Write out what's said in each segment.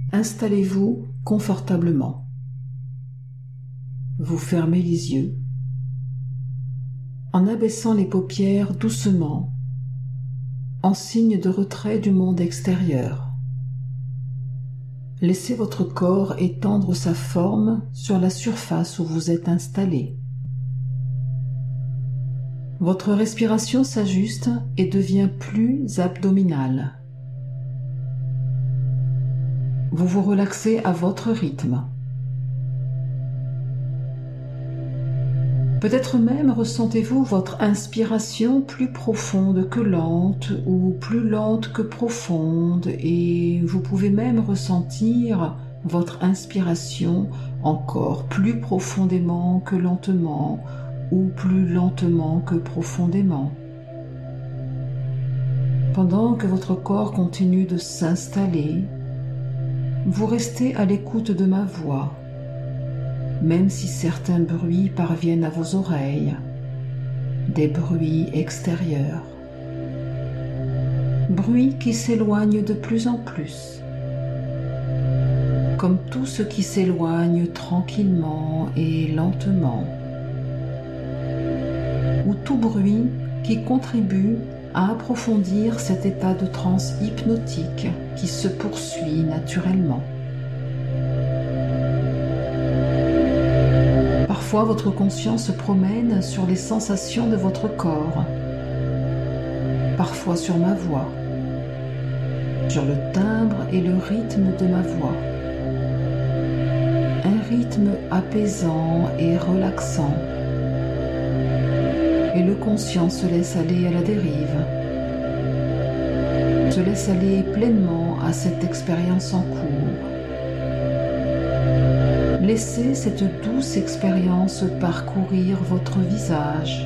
Installez-vous confortablement. Vous fermez les yeux en abaissant les paupières doucement, en signe de retrait du monde extérieur. Laissez votre corps étendre sa forme sur la surface où vous êtes installé. Votre respiration s'ajuste et devient plus abdominale. Vous vous relaxez à votre rythme. Peut-être même ressentez-vous votre inspiration plus profonde que lente ou plus lente que profonde, et vous pouvez même ressentir votre inspiration encore plus profondément que lentement ou plus lentement que profondément. Pendant que votre corps continue de s'installer, vous restez à l'écoute de ma voix, même si certains bruits parviennent à vos oreilles, des bruits extérieurs, bruits qui s'éloignent de plus en plus, comme tout ce qui s'éloigne tranquillement et lentement, ou tout bruit qui contribue à approfondir cet état de transe hypnotique qui se poursuit naturellement. Parfois, votre conscience se promène sur les sensations de votre corps, parfois sur ma voix, sur le timbre et le rythme de ma voix. Un rythme apaisant et relaxant. Et le conscient se laisse aller à la dérive, se laisse aller pleinement à cette expérience en cours. Laissez cette douce expérience parcourir votre visage,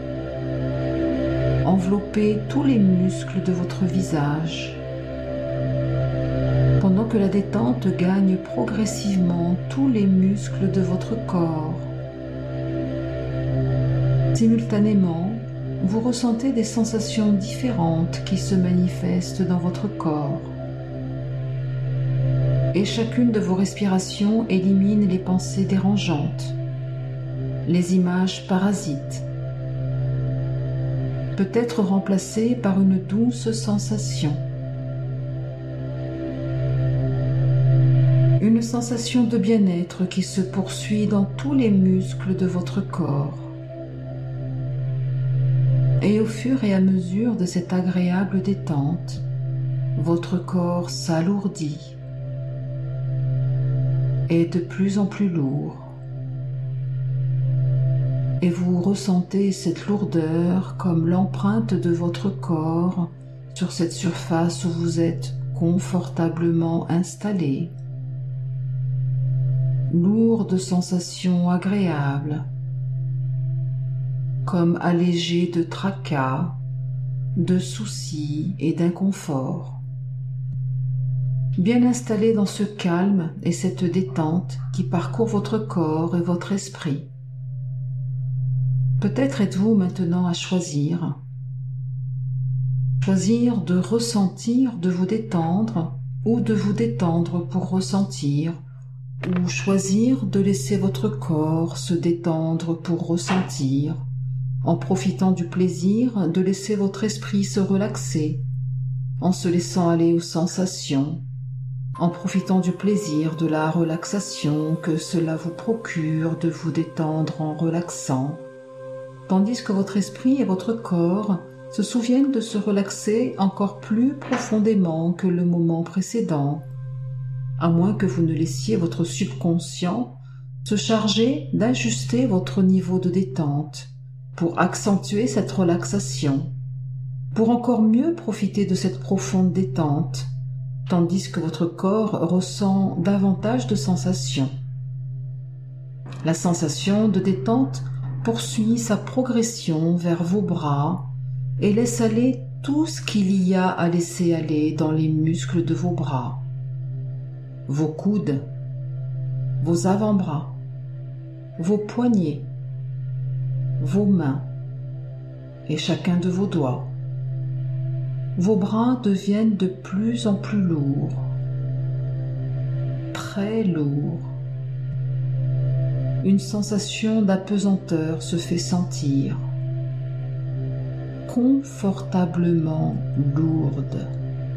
envelopper tous les muscles de votre visage, pendant que la détente gagne progressivement tous les muscles de votre corps. Simultanément, vous ressentez des sensations différentes qui se manifestent dans votre corps. Et chacune de vos respirations élimine les pensées dérangeantes, les images parasites, peut-être remplacées par une douce sensation. Une sensation de bien-être qui se poursuit dans tous les muscles de votre corps. Et au fur et à mesure de cette agréable détente, votre corps s'alourdit, est de plus en plus lourd. Et vous ressentez cette lourdeur comme l'empreinte de votre corps sur cette surface où vous êtes confortablement installé. Lourde sensation agréable, comme allégé de tracas, de soucis et d'inconfort. Bien installé dans ce calme et cette détente qui parcourt votre corps et votre esprit. Peut-être êtes-vous maintenant à choisir. Choisir de ressentir, de vous détendre, ou de vous détendre pour ressentir, ou choisir de laisser votre corps se détendre pour ressentir, en profitant du plaisir de laisser votre esprit se relaxer, en se laissant aller aux sensations, en profitant du plaisir de la relaxation que cela vous procure de vous détendre en relaxant, tandis que votre esprit et votre corps se souviennent de se relaxer encore plus profondément que le moment précédent, à moins que vous ne laissiez votre subconscient se charger d'ajuster votre niveau de détente pour accentuer cette relaxation, pour encore mieux profiter de cette profonde détente, tandis que votre corps ressent davantage de sensations. La sensation de détente poursuit sa progression vers vos bras et laisse aller tout ce qu'il y a à laisser aller dans les muscles de vos bras, vos coudes, vos avant-bras, vos poignets, vos mains et chacun de vos doigts. Vos bras deviennent de plus en plus lourds. très lourd. Une sensation d'apesanteur se fait sentir, confortablement lourde.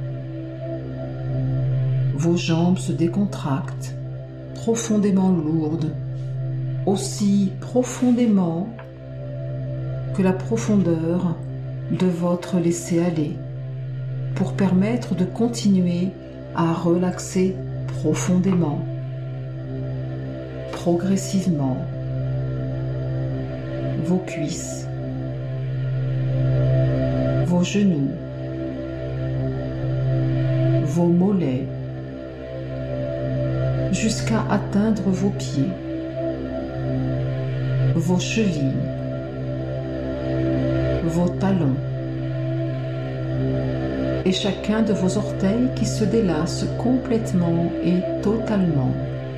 Vos jambes se décontractent, profondément lourdes, aussi profondément que la profondeur de votre laisser-aller, pour permettre de continuer à relaxer profondément, progressivement, vos cuisses, vos genoux, vos mollets, jusqu'à atteindre vos pieds, vos chevilles, vos talons, et chacun de vos orteils qui se délasse complètement et totalement.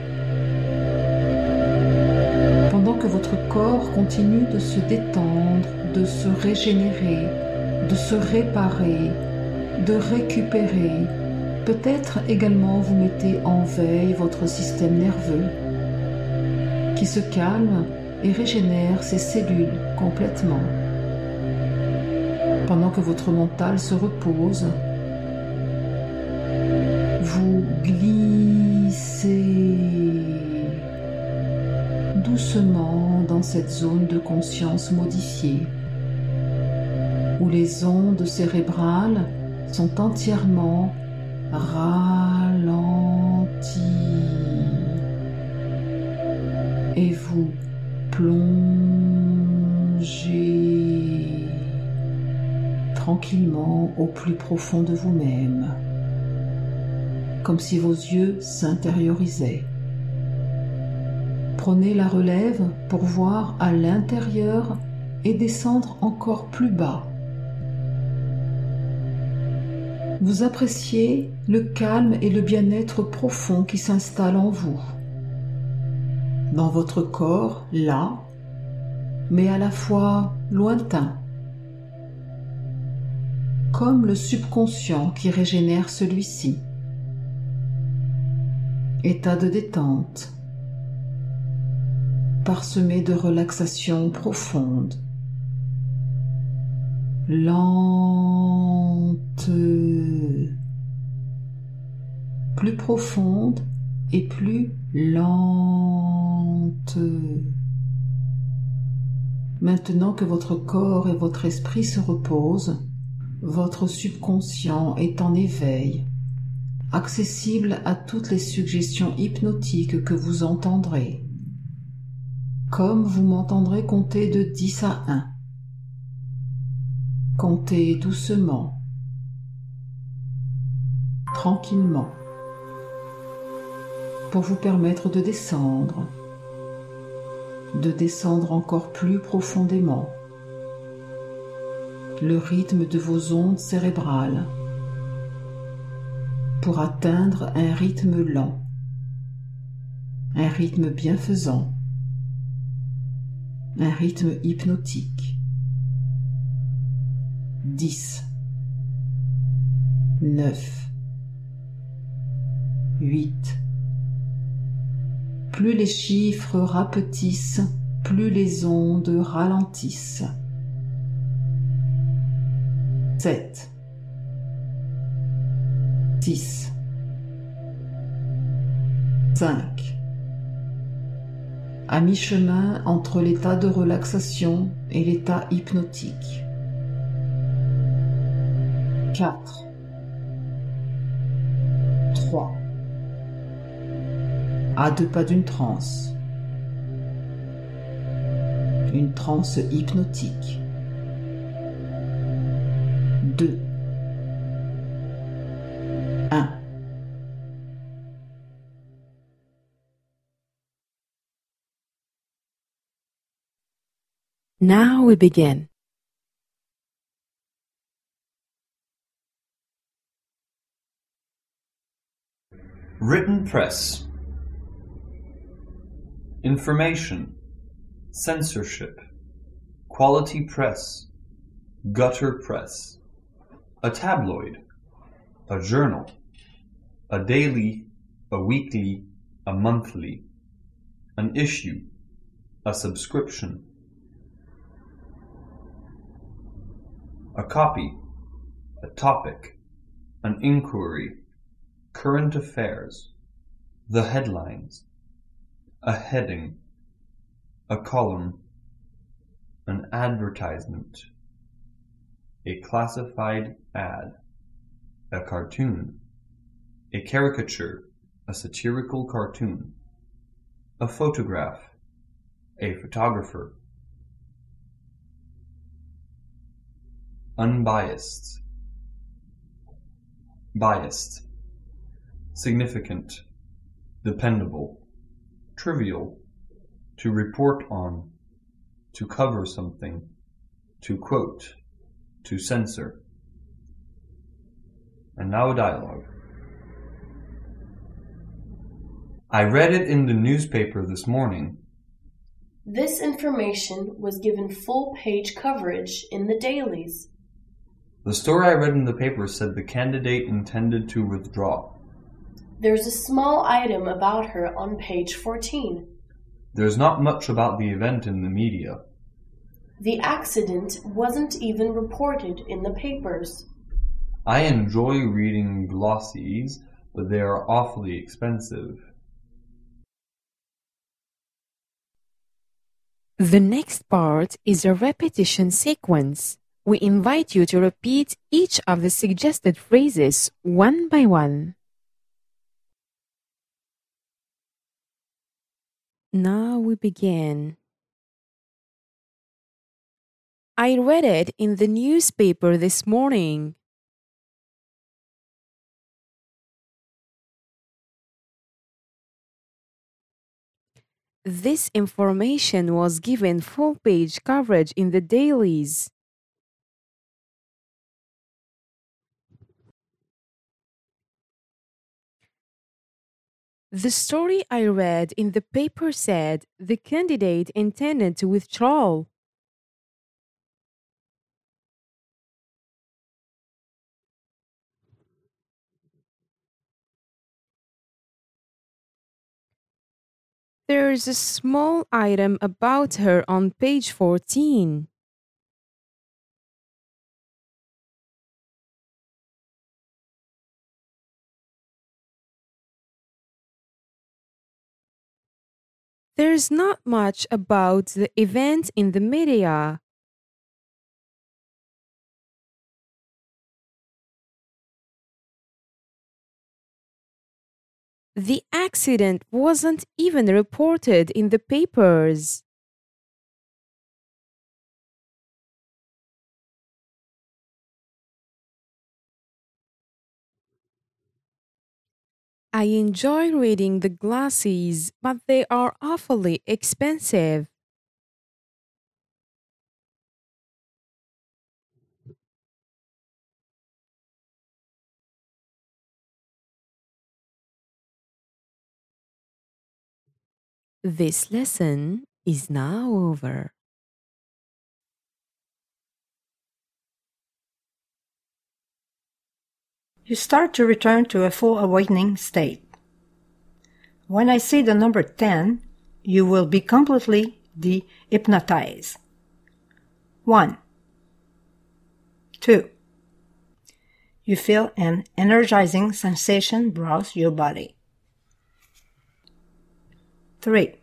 Pendant que votre corps continue de se détendre, de se régénérer, de se réparer, de récupérer, peut-être également vous mettez en veille votre système nerveux qui se calme et régénère ses cellules complètement. Pendant que votre mental se repose, vous glissez doucement dans cette zone de conscience modifiée, où les ondes cérébrales sont entièrement ralenties et vous plongez tranquillement au plus profond de vous-même, comme si vos yeux s'intériorisaient. Prenez la relève pour voir à l'intérieur et descendre encore plus bas. Vous appréciez le calme et le bien-être profond qui s'installe en vous, dans votre corps là, mais à la fois lointain, comme le subconscient qui régénère celui-ci. État de détente, parsemé de relaxation profonde, lente, plus profonde et plus lente. Maintenant que votre corps et votre esprit se reposent, votre subconscient est en éveil, accessible à toutes les suggestions hypnotiques que vous entendrez, comme vous m'entendrez compter de 10 à 1. Comptez doucement, tranquillement, pour vous permettre de descendre encore plus profondément le rythme de vos ondes cérébrales pour atteindre un rythme lent, un rythme bienfaisant, un rythme hypnotique. 10, 9, 8. Plus les chiffres rapetissent, plus les ondes ralentissent. 7, 6, 5. À mi-chemin entre l'état de relaxation et l'état hypnotique. 4, 3. À 2 pas d'une transe. Une transe hypnotique. 2, 1. Now we begin. Written press. Information. Censorship. Quality press. Gutter press. A tabloid. A journal. A daily, a weekly, a monthly, an issue, a subscription, a copy, a topic, an inquiry, current affairs, the headlines, a heading, a column, an advertisement, a classified ad, a cartoon, a caricature, a satirical cartoon, a photograph, a photographer, unbiased, biased, significant, dependable, trivial, to report on, to cover something, to quote, to censor. And now a dialogue. I read it in the newspaper this morning. This information was given full-page coverage in the dailies. The story I read in the paper said the candidate intended to withdraw. There's a small item about her on page 14. There's not much about the event in the media. The accident wasn't even reported in the papers. I enjoy reading glossies, but they are awfully expensive. The next part is a repetition sequence. We invite you to repeat each of the suggested phrases one by one. Now we begin. I read it in the newspaper this morning. This information was given full-page coverage in the dailies. The story I read in the paper said the candidate intended to withdraw. There's a small item about her on page 14. There's not much about the event in the media. The accident wasn't even reported in the papers. I enjoy reading the glossies, but they are awfully expensive. This lesson is now over. You start to return to a full awakening state. When I say the number 10, you will be completely de-hypnotized. 1, 2. You feel an energizing sensation browse your body. 3,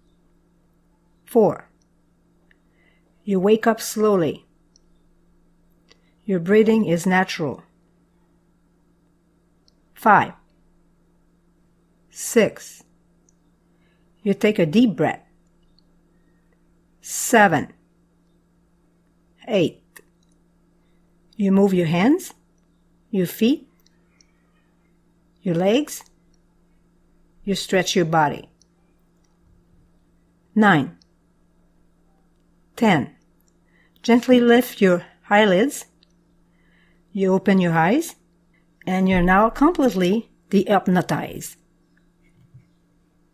4. You wake up slowly. Your breathing is natural. 5, 6. You take a deep breath. 7, 8. You move your hands, your feet, your legs. You stretch your body. 9, 10. Gently lift your eyelids. You open your eyes, and you're now completely de-hypnotized.